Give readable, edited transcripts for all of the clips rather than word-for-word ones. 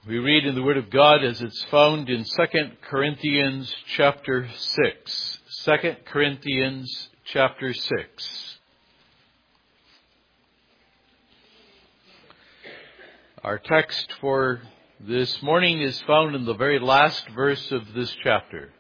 We read in the Word of God as it's found in 2 Corinthians chapter 6. 2 Corinthians chapter 6. Our text for this morning is found in the very last verse of this chapter.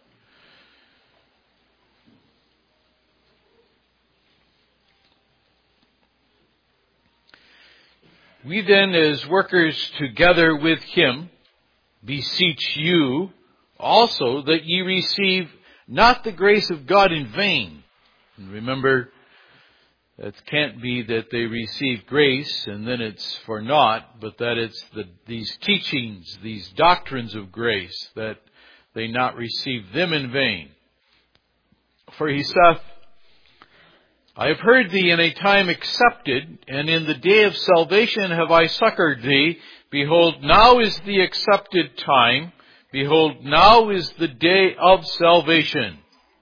We then, as workers together with him, beseech you also that ye receive not the grace of God in vain. And remember, it can't be that they receive grace and then it's for naught, but that it's these teachings, these doctrines of grace, that they not receive them in vain. For he saith, I have heard thee in a time accepted, and in the day of salvation have I succored thee. Behold, now is the accepted time. Behold, now is the day of salvation.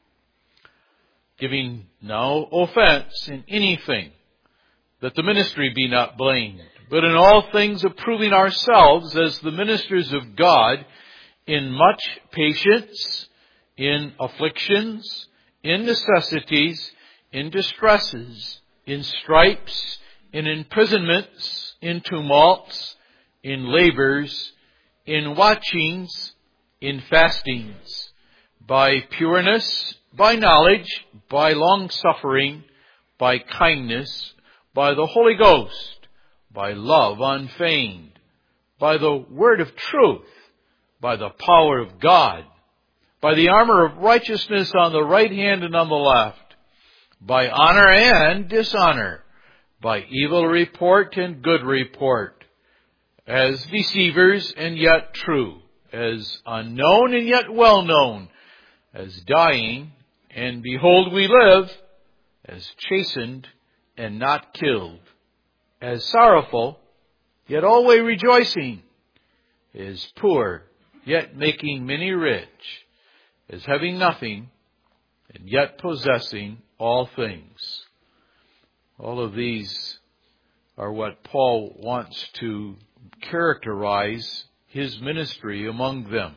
Giving no offense in anything, that the ministry be not blamed, but in all things approving ourselves as the ministers of God, in much patience, in afflictions, in necessities, in distresses, in stripes, in imprisonments, in tumults, in labors, in watchings, in fastings, by pureness, by knowledge, by long-suffering, by kindness, by the Holy Ghost, by love unfeigned, by the word of truth, by the power of God, by the armor of righteousness on the right hand and on the left, by honor and dishonor, by evil report and good report, as deceivers and yet true, as unknown and yet well known, as dying, and behold we live, as chastened and not killed, as sorrowful, yet always rejoicing, as poor, yet making many rich, as having nothing, and yet possessing all things. All of these are what Paul wants to characterize his ministry among them.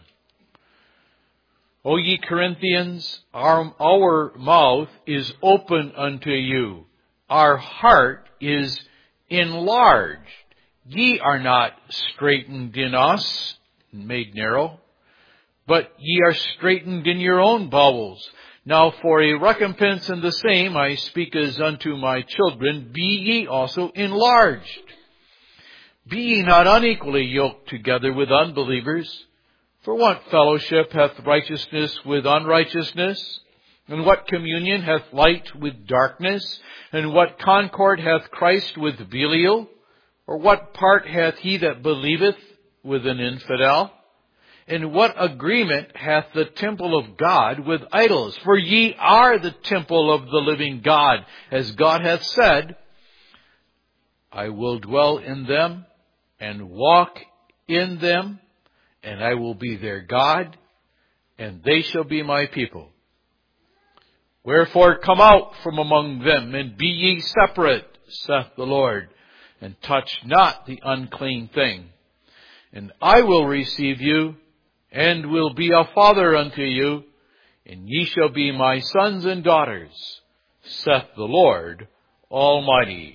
O ye Corinthians, our mouth is open unto you. Our heart is enlarged. Ye are not straitened in us, made narrow, but ye are straitened in your own bowels. Now for a recompense in the same, I speak as unto my children, be ye also enlarged. Be ye not unequally yoked together with unbelievers. For what fellowship hath righteousness with unrighteousness? And what communion hath light with darkness? And what concord hath Christ with Belial? Or what part hath he that believeth with an infidel? And what agreement hath the temple of God with idols? For ye are the temple of the living God, as God hath said, I will dwell in them and walk in them, and I will be their God, and they shall be my people. Wherefore come out from among them, and be ye separate, saith the Lord, and touch not the unclean thing. And I will receive you, and will be a father unto you, and ye shall be my sons and daughters, saith the Lord Almighty.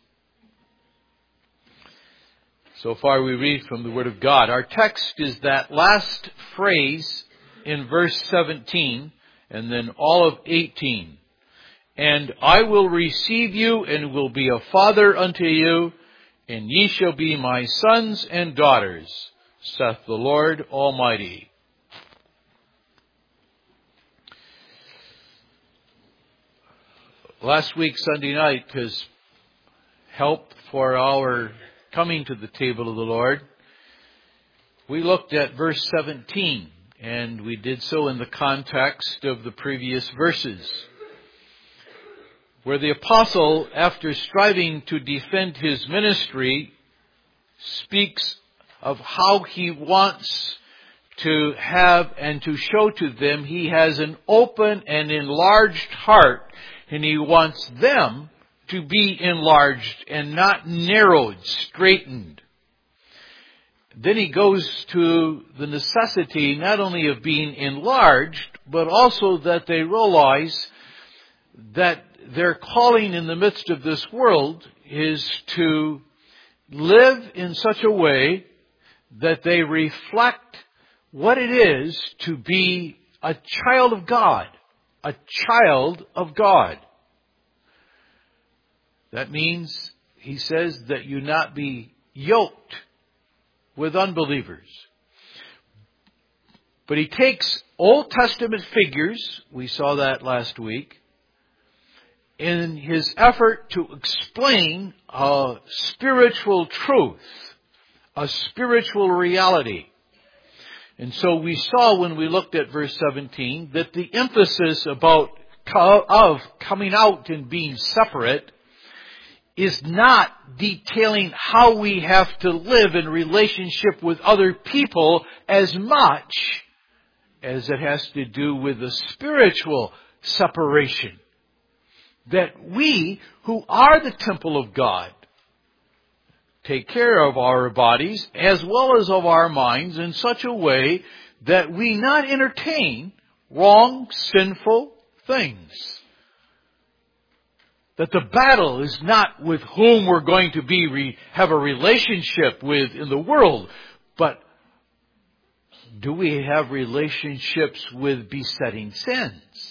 So far we read from the Word of God. Our text is that last phrase in verse 17, and then all of 18. And I will receive you, and will be a father unto you, and ye shall be my sons and daughters, saith the Lord Almighty. Last week, Sunday night, has helped for our coming to the table of the Lord. We looked at verse 17, and we did so in the context of the previous verses, where the apostle, after striving to defend his ministry, speaks of how he wants to have and to show to them he has an open and enlarged heart, and he wants them to be enlarged and not narrowed, straightened. then he goes to the necessity not only of being enlarged, but also that they realize that their calling in the midst of this world is to live in such a way that they reflect what it is to be a child of God. A child of God. That means, he says, that you not be yoked with unbelievers. But he takes Old Testament figures, we saw that last week, in his effort to explain a spiritual truth, a spiritual reality. And so we saw when we looked at verse 17 that the emphasis of coming out and being separate is not detailing how we have to live in relationship with other people as much as it has to do with the spiritual separation. That we, who are the temple of God, take care of our bodies as well as of our minds in such a way that we not entertain wrong, sinful things. That the battle is not with whom we're going to have a relationship with in the world, but do we have relationships with besetting sins?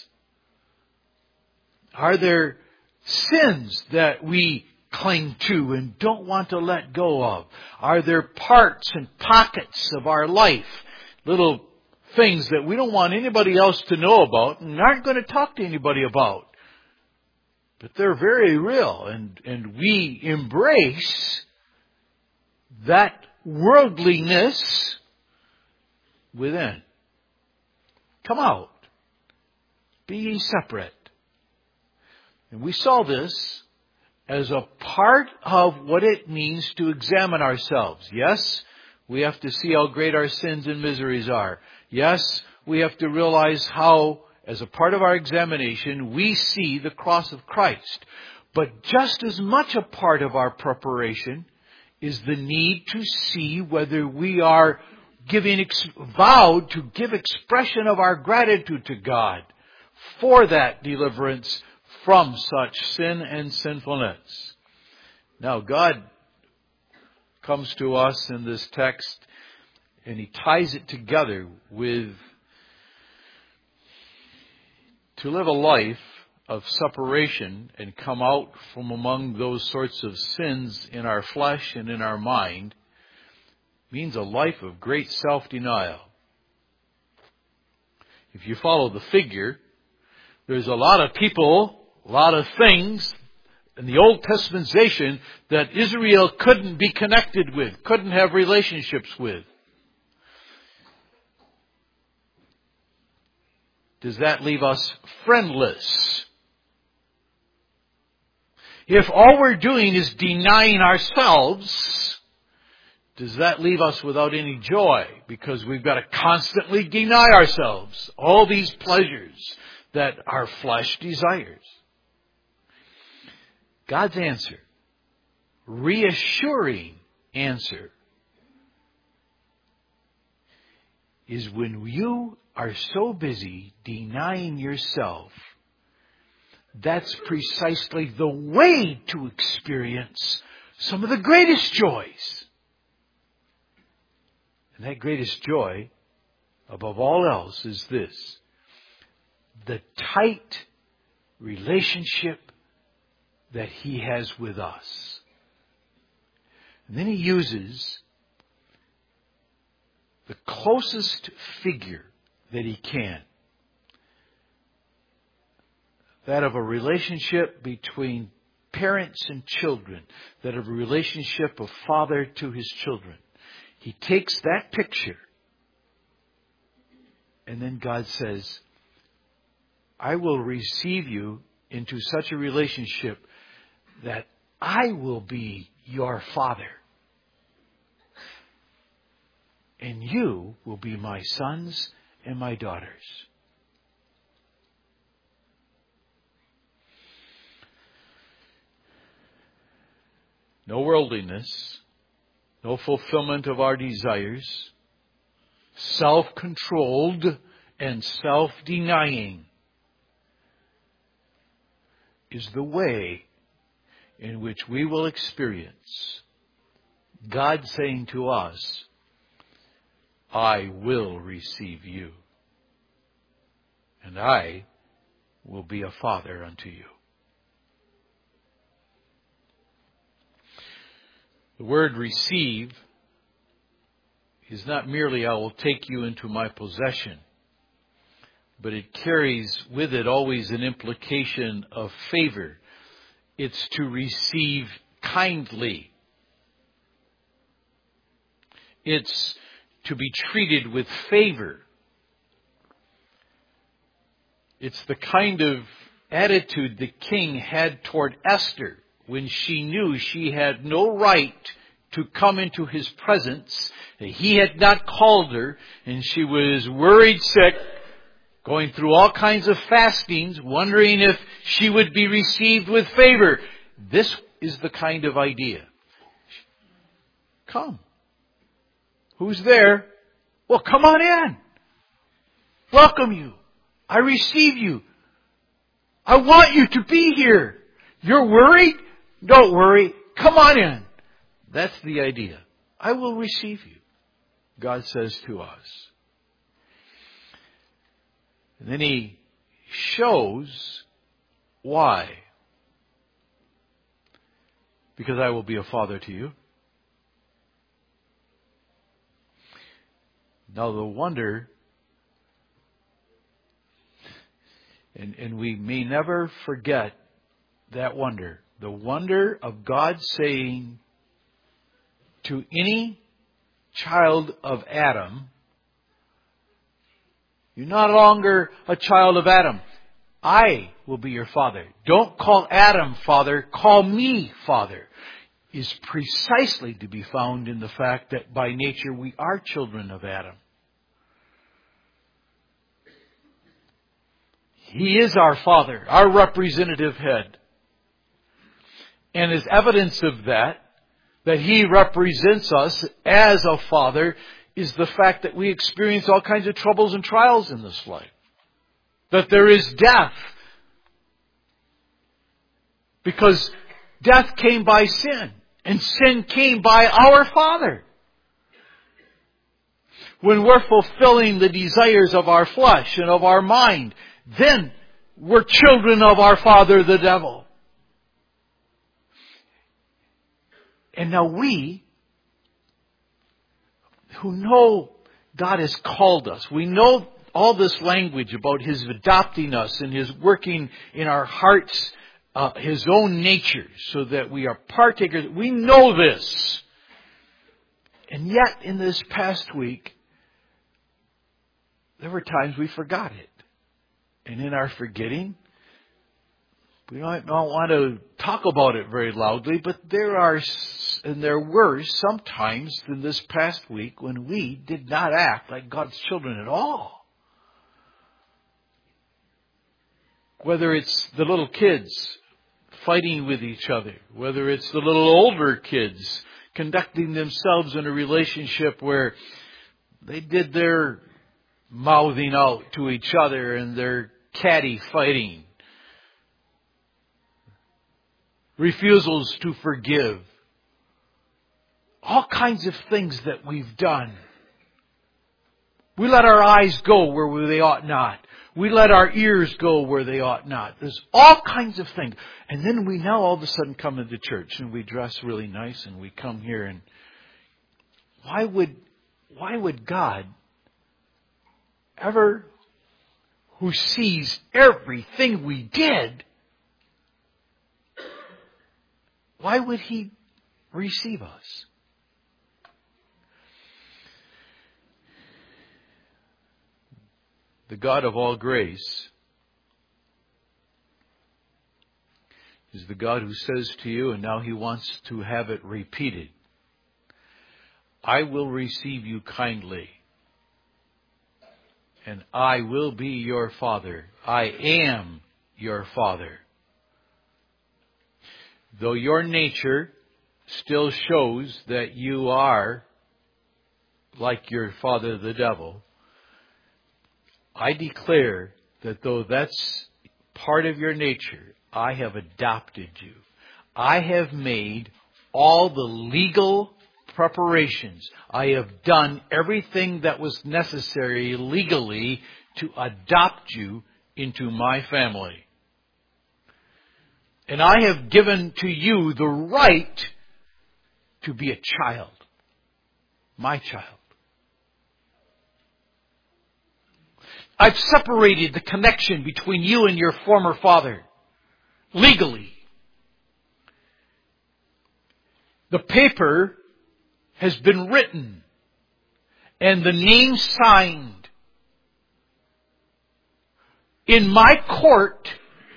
Are there sins that we cling to and don't want to let go of? Are there parts and pockets of our life, little things that we don't want anybody else to know about and aren't going to talk to anybody about? But they're very real, and we embrace that worldliness within. Come out. Be ye separate. And we saw this as a part of what it means to examine ourselves. Yes, we have to see how great our sins and miseries are. Yes, we have to realize how, as a part of our examination, we see the cross of Christ. But just as much a part of our preparation is the need to see whether we are vowed to give expression of our gratitude to God for that deliverance from such sin and sinfulness. Now, God comes to us in this text and He ties it together with to live a life of separation and come out from among those sorts of sins in our flesh and in our mind means a life of great self-denial. If you follow the figure, there's a lot of people, a lot of things in the Old Testamentization that Israel couldn't be connected with, couldn't have relationships with. Does that leave us friendless? If all we're doing is denying ourselves, does that leave us without any joy? Because we've got to constantly deny ourselves all these pleasures that our flesh desires. God's answer, reassuring answer, is when you are so busy denying yourself, that's precisely the way to experience some of the greatest joys. And that greatest joy, above all else, is this: the tight relationship that He has with us. And then He uses the closest figure that He can. That of a relationship between parents and children. That of a relationship of father to his children. He takes that picture and then God says, I will receive you into such a relationship that I will be your father. And you will be my sons and my daughters. No worldliness, no fulfillment of our desires, self-controlled and self-denying is the way in which we will experience God saying to us, I will receive you, and I will be a father unto you. The word receive is not merely I will take you into my possession, but it carries with it always an implication of favor. It's to receive kindly. It's to be treated with favor. It's the kind of attitude the king had toward Esther when she knew she had no right to come into his presence. He had not called her, and she was worried sick, going through all kinds of fastings, wondering if she would be received with favor. This is the kind of idea. Come. Who's there? Well, come on in. Welcome you. I receive you. I want you to be here. You're worried? Don't worry. Come on in. That's the idea. I will receive you, God says to us. And then He shows why. Because I will be a father to you. Now the wonder, and we may never forget that wonder. The wonder of God saying to any child of Adam, you're no longer a child of Adam. I will be your father. Don't call Adam father, call me father. Is precisely to be found in the fact that by nature we are children of Adam. He is our father, our representative head. And as evidence of that He represents us as a father, is the fact that we experience all kinds of troubles and trials in this life. That there is death. Because death came by sin, and sin came by our Father. When we're fulfilling the desires of our flesh and of our mind, then we're children of our father, the devil. And now we, who know God has called us, we know all this language about His adopting us and His working in our hearts, His own nature, so that we are partakers. We know this. And yet, in this past week, there were times we forgot it. And in our forgetting, we don't want to talk about it very loudly, but there were some times in this past week when we did not act like God's children at all. Whether it's the little kids fighting with each other, whether it's the little older kids conducting themselves in a relationship where they did their mouthing out to each other and their catty fighting, refusals to forgive, all kinds of things that we've done. We let our eyes go where they ought not. We let our ears go where they ought not. There's all kinds of things. And then we now all of a sudden come into church and we dress really nice and we come here, and why would God ever, who sees everything we did, why would He receive us? The God of all grace is the God who says to you, and now He wants to have it repeated, I will receive you kindly, and I will be your Father. I am your Father. Though your nature still shows that you are like your father the devil, I declare that though that's part of your nature, I have adopted you. I have made all the legal preparations. I have done everything that was necessary legally to adopt you into my family. And I have given to you the right to be a child. My child. I've separated the connection between you and your former father. Legally. The paper has been written. And the name signed. In my court,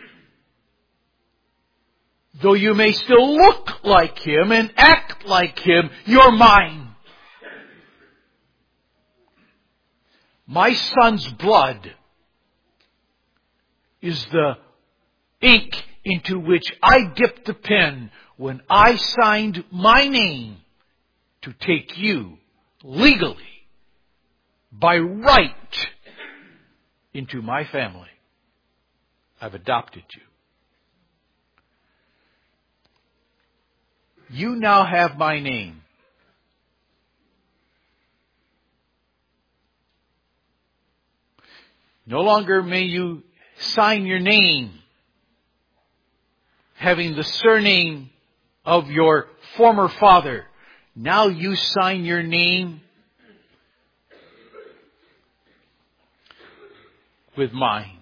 though you may still look like him and act like him, you're mine. My son's blood is the ink into which I dipped the pen when I signed my name to take you legally, by right, into my family. I've adopted you. You now have my name. No longer may you sign your name having the surname of your former father. Now you sign your name with mine.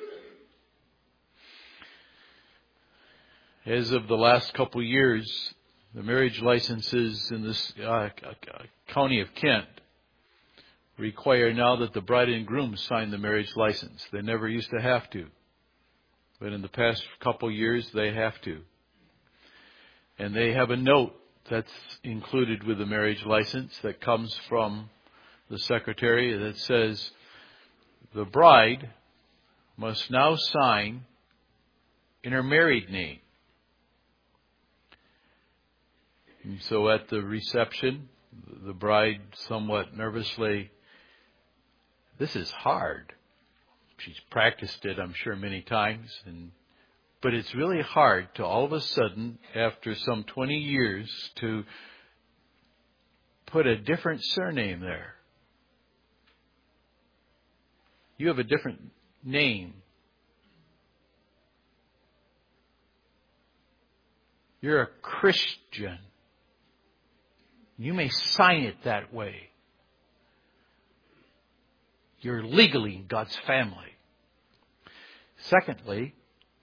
As of the last couple years, the marriage licenses in this county of Kent require now that the bride and groom sign the marriage license. They never used to have to. But in the past couple years, they have to. And they have a note that's included with the marriage license that comes from the secretary that says, the bride must now sign in her married name. And so at the reception, the bride somewhat nervously, this is hard. She's practiced it, I'm sure, many times. But it's really hard to all of a sudden, after some 20 years, to put a different surname there. You have a different name. You're a Christian. You may sign it that way. You're legally in God's family. Secondly,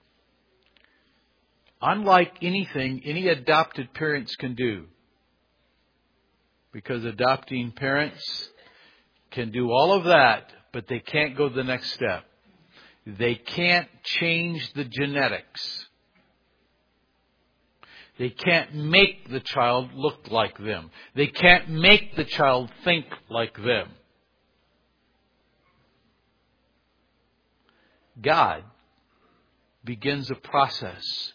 unlike anything any adopted parents can do, because adopting parents can do all of that, but they can't go the next step. They can't change the genetics. They can't make the child look like them. They can't make the child think like them. God begins a process.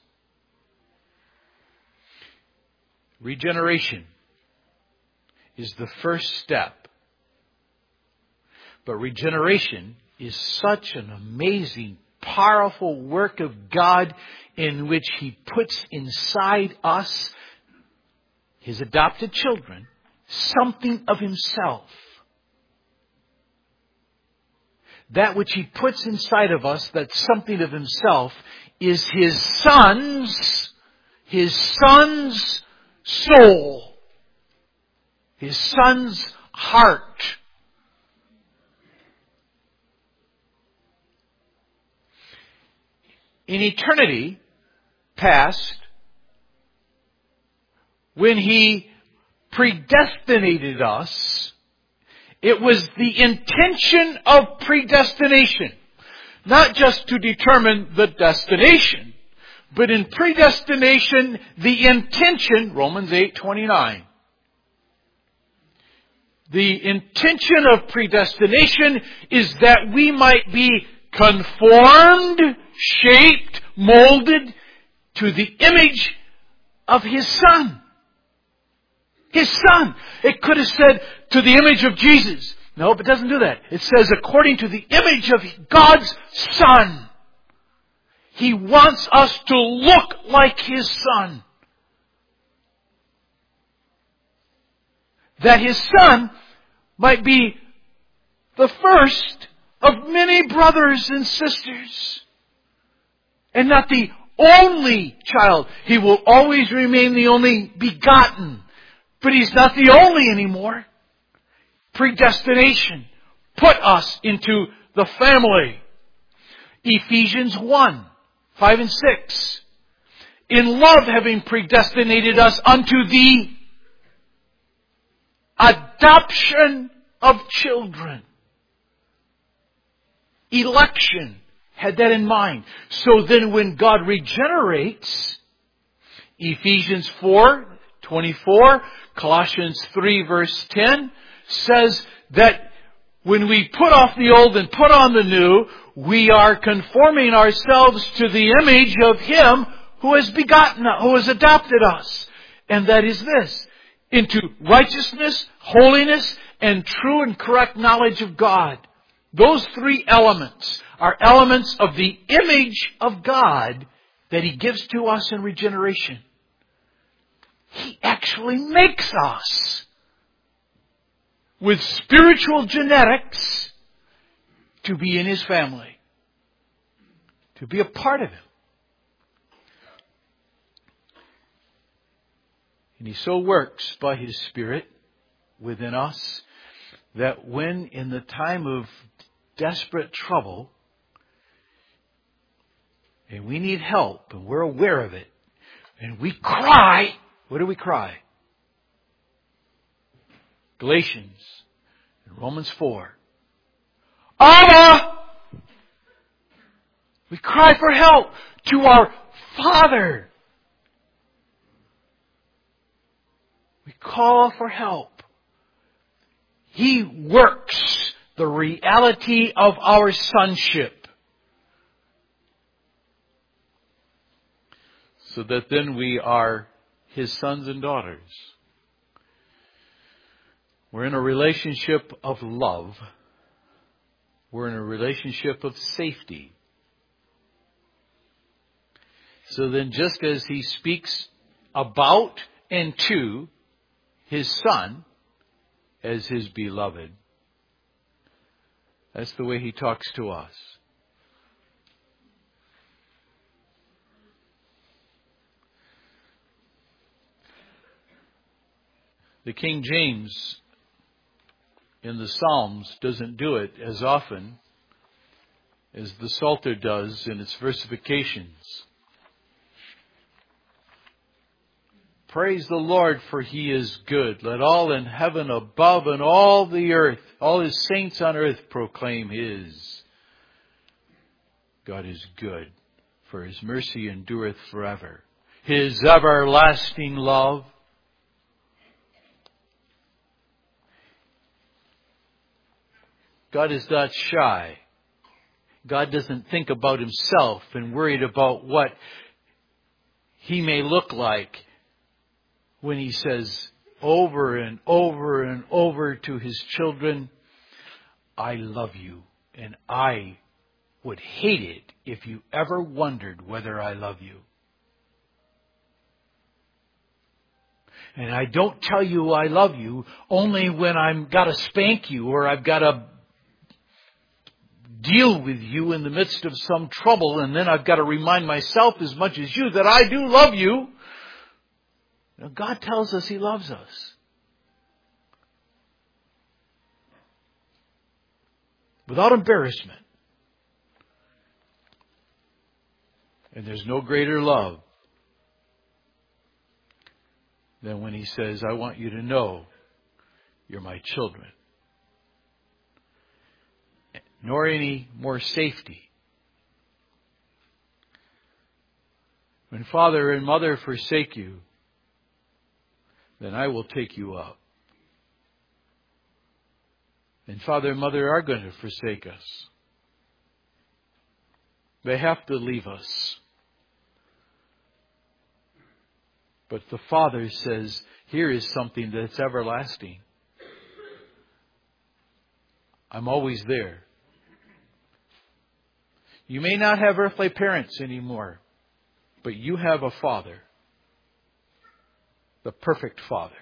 Regeneration is the first step. But regeneration is such an amazing, powerful work of God in which He puts inside us, His adopted children, something of Himself. That which He puts inside of us, that's something of Himself, is His Son's soul, His Son's heart. In eternity past, when He predestinated us, it was the intention of predestination, not just to determine the destination, but in predestination, the intention, Romans 8:29. The intention of predestination is that we might be conformed, shaped, molded to the image of His Son. His Son. It could have said to the image of Jesus. Nope, it doesn't do that. It says according to the image of God's Son. He wants us to look like His Son. That His Son might be the first of many brothers and sisters. And not the only child. He will always remain the only begotten. But He's not the only anymore. Predestination put us into the family. Ephesians 1, 5 and 6. In love having predestinated us unto the adoption of children. Election had that in mind. So then when God regenerates, Ephesians 4:24, Colossians 3 verse 10 says that when we put off the old and put on the new, we are conforming ourselves to the image of Him who has begotten us, who has adopted us. And that is this, into righteousness, holiness, and true and correct knowledge of God. Those three elements are elements of the image of God that He gives to us in regeneration. He actually makes us with spiritual genetics to be in His family, to be a part of Him. And He so works by His Spirit within us that when in the time of desperate trouble, and we need help, and we're aware of it, and we cry, what do we cry? Galatians and Romans 4. Abba! We cry for help to our Father. We call for help. He works the reality of our sonship, so that then we are His sons and daughters. We're in a relationship of love. We're in a relationship of safety. So then just as He speaks about and to His Son as His beloved, that's the way He talks to us. The King James in the Psalms doesn't do it as often as the Psalter does in its versifications. Praise the Lord, for He is good. Let all in heaven above and all the earth, all His saints on earth proclaim His. God is good, for His mercy endureth forever. His everlasting love. God is not shy. God doesn't think about Himself and worried about what He may look like when He says over and over and over to His children, I love you, and I would hate it if you ever wondered whether I love you. And I don't tell you I love you only when I've got to spank you or I've got to deal with you in the midst of some trouble, and then I've got to remind myself as much as you that I do love you. Now, God tells us He loves us. Without embarrassment. And there's no greater love than when He says, I want you to know you're my children. Nor any more safety. When father and mother forsake you, then I will take you up. And father and mother are going to forsake us. They have to leave us. But the Father says, here is something that's everlasting. I'm always there. You may not have earthly parents anymore, but you have a Father. The perfect Father.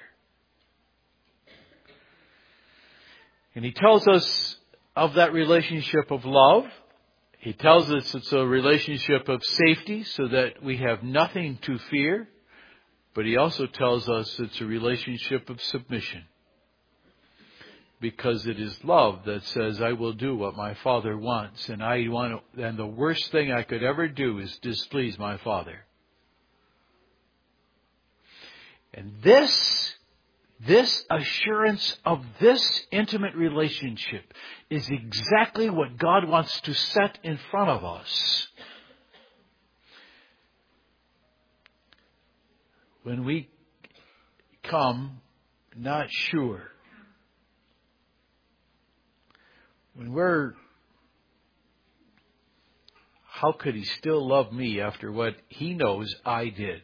And He tells us of that relationship of love. He tells us it's a relationship of safety so that we have nothing to fear. But He also tells us it's a relationship of submission. Because it is love that says, I will do what my Father wants. And the worst thing I could ever do is displease my Father. And this assurance of this intimate relationship is exactly what God wants to set in front of us. When we come not sure, when how could He still love me after what He knows I did?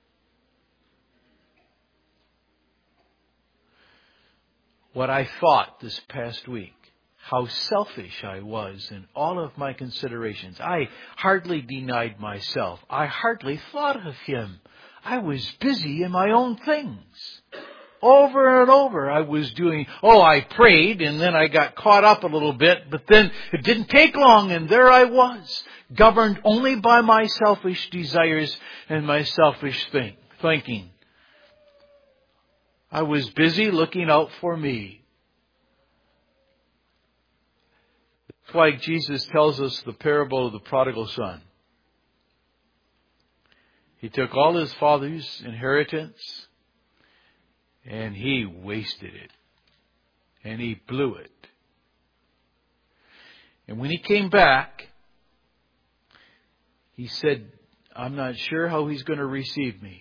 What I thought this past week, how selfish I was in all of my considerations. I hardly denied myself. I hardly thought of Him. I was busy in my own things. Over and over I was doing, I prayed and then I got caught up a little bit, but then it didn't take long and there I was, governed only by my selfish desires and my selfish thinking. I was busy looking out for me. That's why Jesus tells us the parable of the prodigal son. He took all his father's inheritance and he wasted it. And he blew it. And when he came back, he said, I'm not sure how he's going to receive me.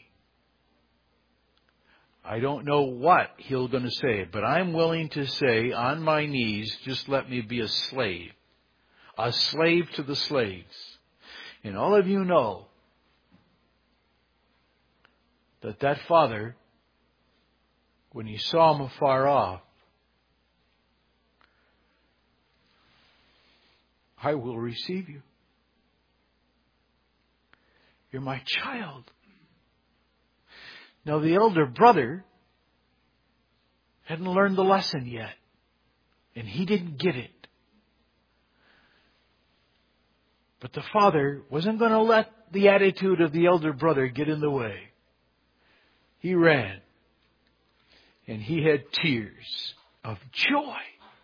I don't know what he's going to say, but I'm willing to say on my knees, just let me be a slave to the slaves. And all of you know that father, when he saw him afar off, I will receive you. You're my child. Now the elder brother hadn't learned the lesson yet. And he didn't get it. But the father wasn't going to let the attitude of the elder brother get in the way. He ran. And he had tears of joy.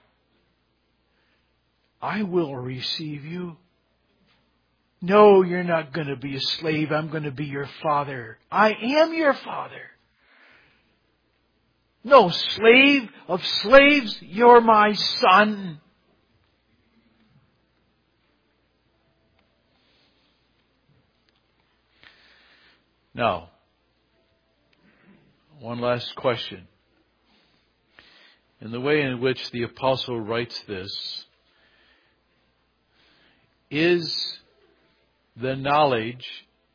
I will receive you. No, you're not going to be a slave. I'm going to be your father. I am your father. No, slave of slaves, you're my son. Now, one last question. In the way in which the apostle writes this, is the knowledge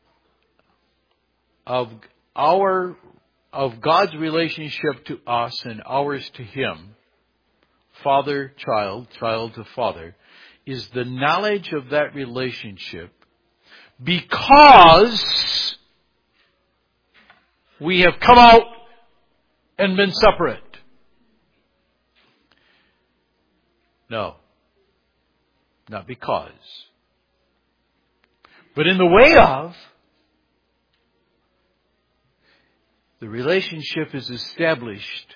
of God's relationship to us and ours to Him, father, child to father, is the knowledge of that relationship because we have come out and been separate. No, not because. But in the way of, the relationship is established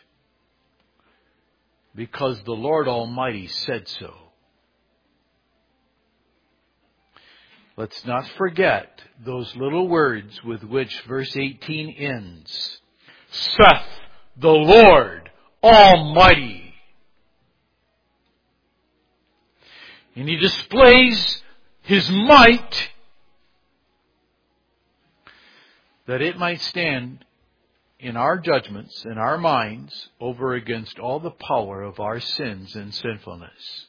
because the Lord Almighty said so. Let's not forget those little words with which verse 18 ends. Saith the Lord Almighty. And He displays His might that it might stand in our judgments, in our minds, over against all the power of our sins and sinfulness.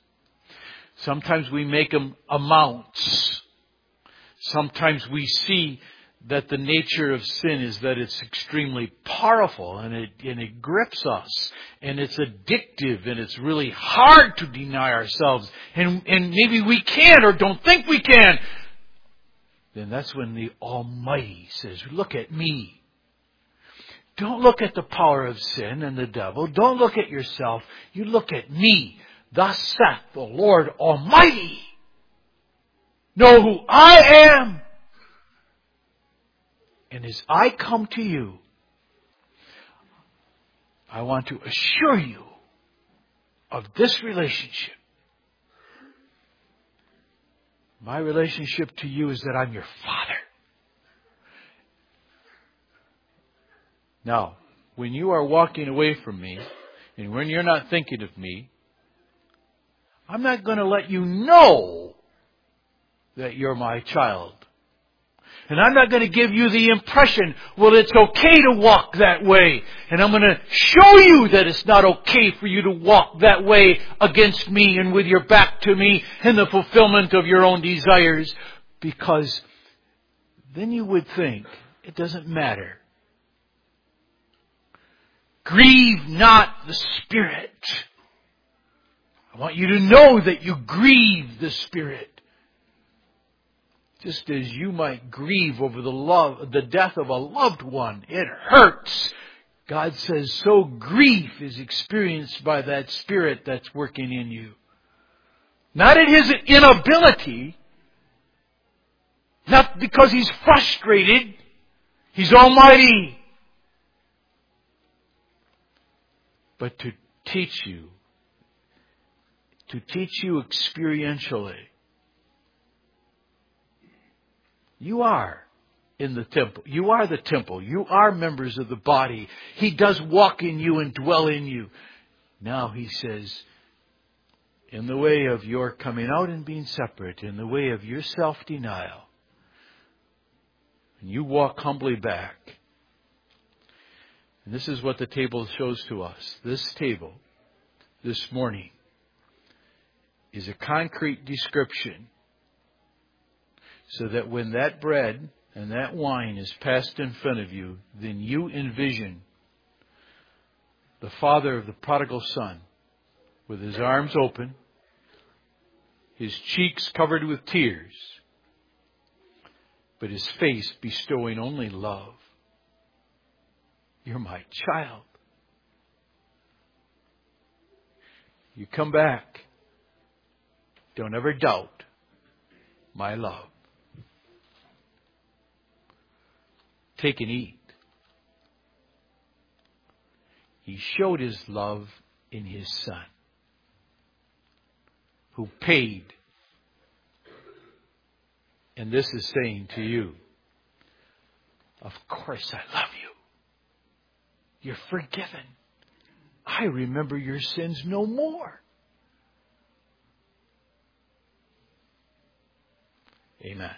Sometimes we make them amounts. Sometimes we see that the nature of sin is that it's extremely powerful and it grips us and it's addictive and it's really hard to deny ourselves and maybe we can't or don't think we can, then that's when the Almighty says, look at me. Don't look at the power of sin and the devil. Don't look at yourself. You look at me. Thus saith the Lord Almighty. Know who I am. And as I come to you, I want to assure you of this relationship. My relationship to you is that I'm your Father. Now, when you are walking away from me, and when you're not thinking of me, I'm not going to let you know that you're my child. And I'm not going to give you the impression, well, it's okay to walk that way. And I'm going to show you that it's not okay for you to walk that way against me and with your back to me in the fulfillment of your own desires. Because then you would think, it doesn't matter. Grieve not the Spirit. I want you to know that you grieve the Spirit. Just as you might grieve over the death of a loved one. It hurts. God says, so grief is experienced by that Spirit that's working in you. Not in His inability. Not because He's frustrated. He's almighty. But to teach you experientially. You are in the temple. You are the temple. You are members of the body. He does walk in you and dwell in you. Now He says, in the way of your coming out and being separate, in the way of your self-denial, and you walk humbly back. And this is what the table shows to us. This table, this morning, is a concrete description so that when that bread and that wine is passed in front of you, then you envision the father of the prodigal son with his arms open, his cheeks covered with tears, but his face bestowing only love. You're my child. You come back. Don't ever doubt my love. Take and eat. He showed His love in His Son, who paid. And this is saying to you, of course I love you. You're forgiven. I remember your sins no more. Amen.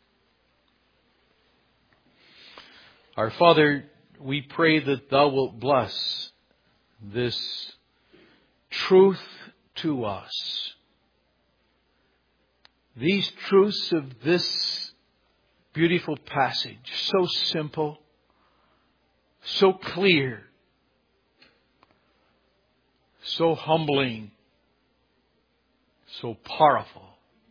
Our Father, we pray that Thou wilt bless this truth to us. These truths of this beautiful passage, so simple, so clear, so humbling, so powerful,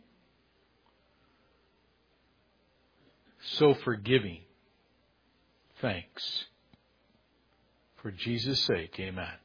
so forgiving. Thanks. For Jesus' sake, amen.